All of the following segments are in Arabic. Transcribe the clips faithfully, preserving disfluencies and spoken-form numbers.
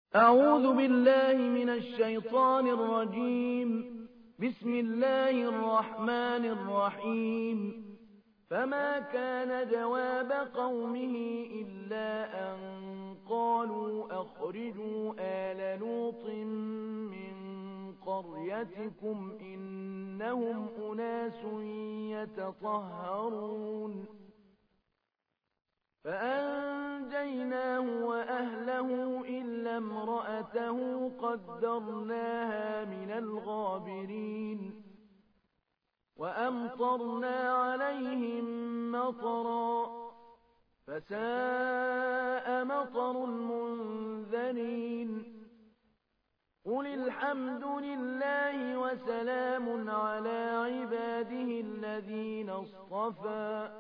أعوذ بالله من الشيطان الرجيم. بسم الله الرحمن الرحيم. فما كان جواب قومه إلا أن قالوا أخرجوا آل لوط من قريتكم إنهم أناس يتطهرون. فأنجيناه وأهله إلا امرأته قدرناها من الغابرين. وأمطرنا عليهم مطرا فساء مطر المنذرين. قل الحمد لله وسلام على عباده الذين اصطفى.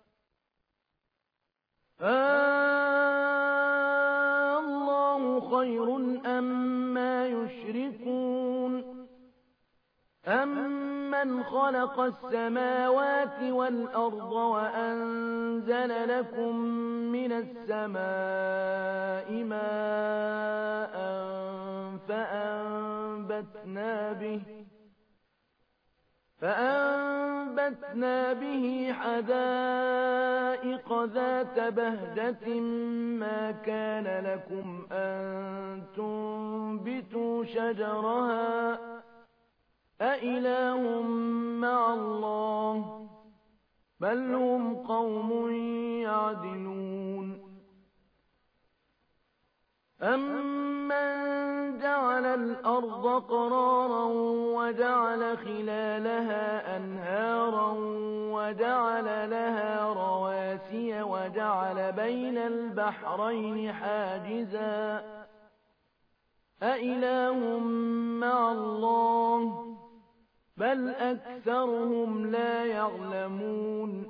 آه الله خير أما يشركون. أمن خلق السماوات والأرض وأنزل لكم من السماء ماء فأنبتنا به فأنبتنا به حدائق ذات بهجة ما كان لكم أن تنبتوا شجرها أإله مع الله بل هم قوم يعدلون. أمن جعل الأرض قرارا وجعل خلالها أنهارا وجعل لها رواسي وجعل بين البحرين حاجزا أإله مع الله بل أكثرهم لا يعلمون.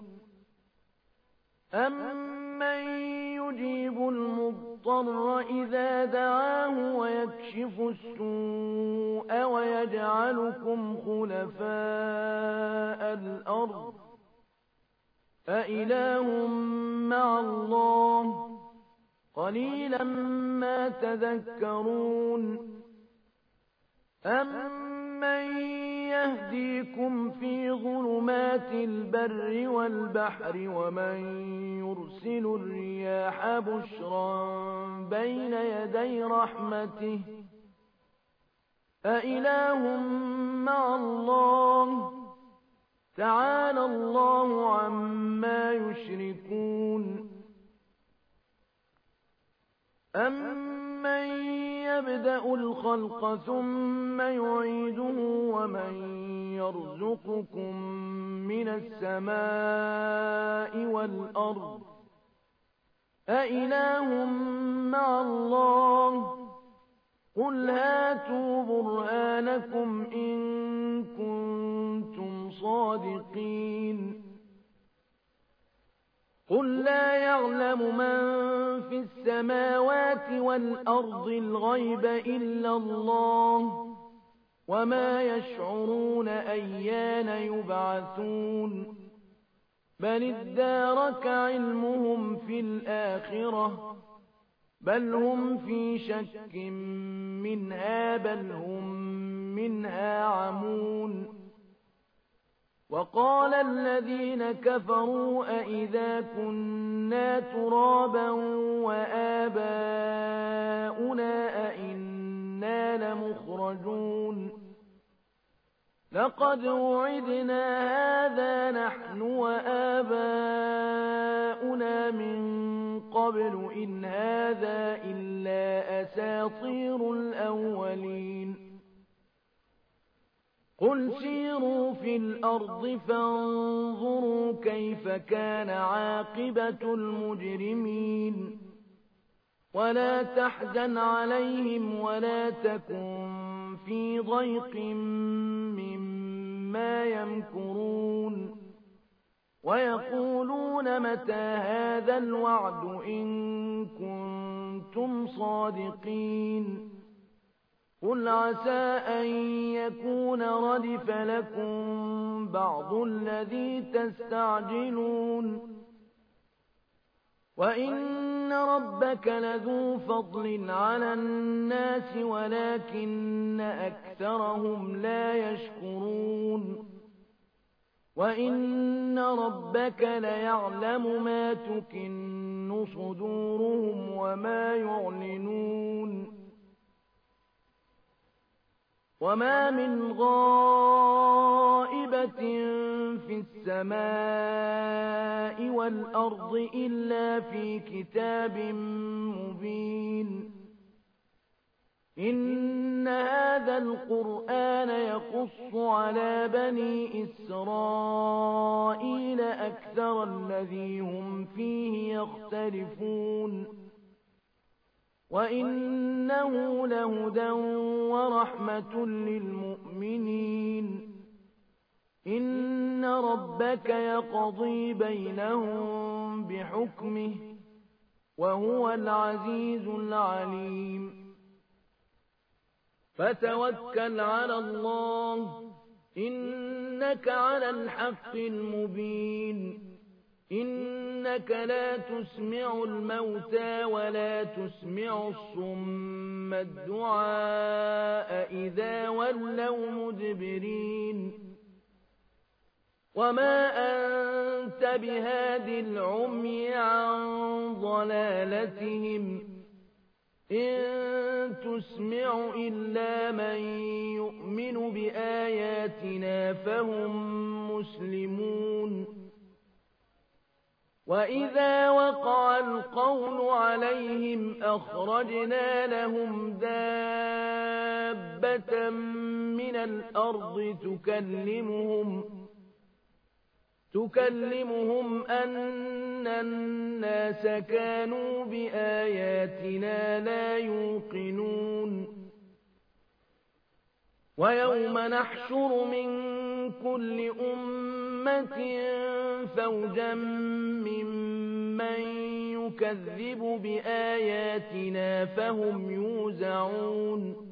أمن يجيب المضطر إذا دعاه ويكشف السوء ويجعلكم خلفاء الأرض أإله مع الله قليلا ما تذكرون. أمن يهديكم في ظلمات البر والبحر ومن يرسل الرياح بشرا بين يدي رحمته أإله مع الله تعالى الله عما يشركون. أمن يبدأ الخلق ثم يعيده ومن يرزقكم من السماء والأرض أإله مع الله قل هاتوا برهانكم إن كنتم صادقين. قل لا يعلم من في السماوات والأرض الغيب إلا الله وما يشعرون أيان يبعثون بل ادارك علمهم في الآخرة بل هم في شك منها بل هم منها عمون. وقال الذين كفروا أئذا كنا ترابا وآباؤنا أئنا لمخرجون لقد وعدنا هذا نحن وآباؤنا من قبل إن هذا إلا أساطير الأولين. قل سيروا في الأرض فانظروا كيف كان عاقبة المجرمين. ولا تحزن عليهم ولا تكن في ضيق مما يمكرون. ويقولون متى هذا الوعد إن كنتم صادقين. قل عسى أن يكون ردف لكم بعض الذي تستعجلون وإن ربك لذو فضل على الناس ولكن أكثرهم لا يشكرون وإن ربك ليعلم ما تكن صدورهم وما يعلنون وما من غائبة في السماء والأرض إلا في كتاب مبين إن هذا القرآن يقص على بني إسرائيل أكثر الذي هم فيه يختلفون وإنه لهدى ورحمة للمؤمنين إن ربك يقضي بينهم بحكمه وهو العزيز العليم فتوكل على الله إنك على الحق المبين إنك لا تسمع الموتى ولا تسمع الصم الدعاء إذا ولوا مدبرين وما أنت بهاد العمي عن ضلالتهم إن تسمع إلا من يؤمن بآياتنا فهم مسلمون وإذا وقع القول عليهم أخرجنا لهم دابة من الأرض تكلمهم تكلمهم أن الناس كانوا بآياتنا لا يوقنون ويوم نحشر من كل أمة فوجا ممن يكذب بآياتنا فهم يوزعون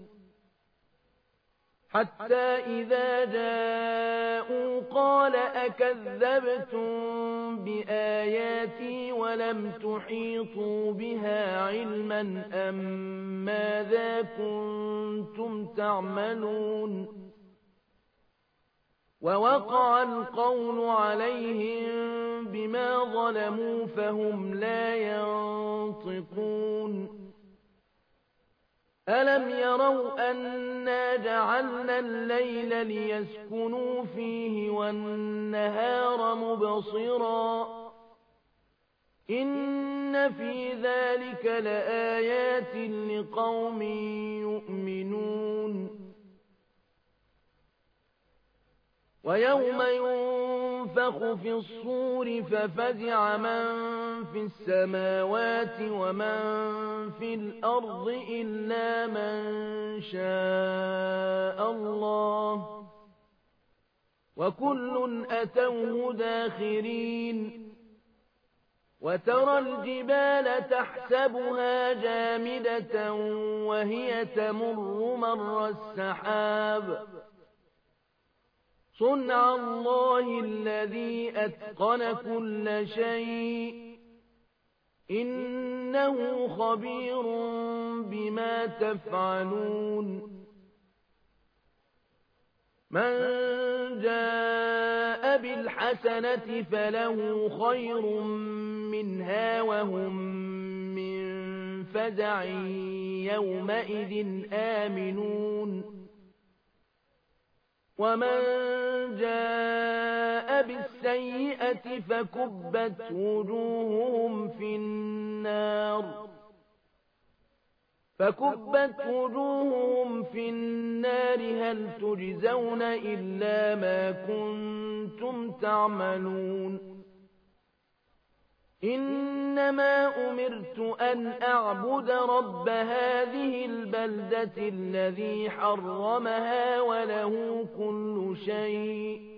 حتى إذا جاءوا قال أكذبتم بآياتي ولم تحيطوا بها علما أم ماذا كنتم تعملون ووقع القول عليهم بما ظلموا فهم لا ينطقون ألم يروا أنا جعلنا الليل ليسكنوا فيه والنهار مبصرا إن في ذلك لآيات لقوم يؤمنون ويوم ينفخ في الصور ففزع من في السماوات ومن في الأرض إلا من شاء الله وكل أتوه داخرين وترى الجبال تحسبها جامدة وهي تمر مر السحاب صنع الله الذي أتقن كل شيء إنه خبير بما تفعلون من جاء بالحسنة فله خير منها وهم من فزع يومئذ آمنون ومن جاء بالسيئة فكبت وجوههم في النار فكبت وجوههم في النار هل تجزون إلا ما كنتم تعملون إنما أمرت أن أعبد رب هذه البلدة الذي حرمها وله كل شيء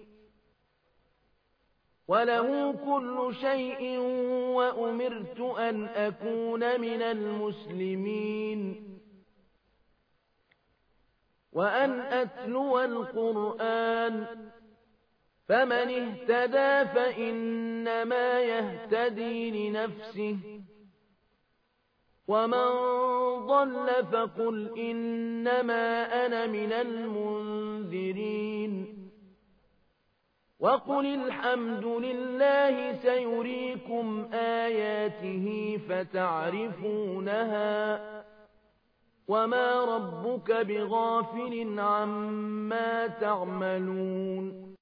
وله كل شيء وأمرت أن أكون من المسلمين وأن أتلو القرآن فمن اهتدى فإنما يهتدي لنفسه ومن ضل فقل إنما أنا من المنذرين وقل الحمد لله سيريكم آياته فتعرفونها وما ربك بغافل عما تعملون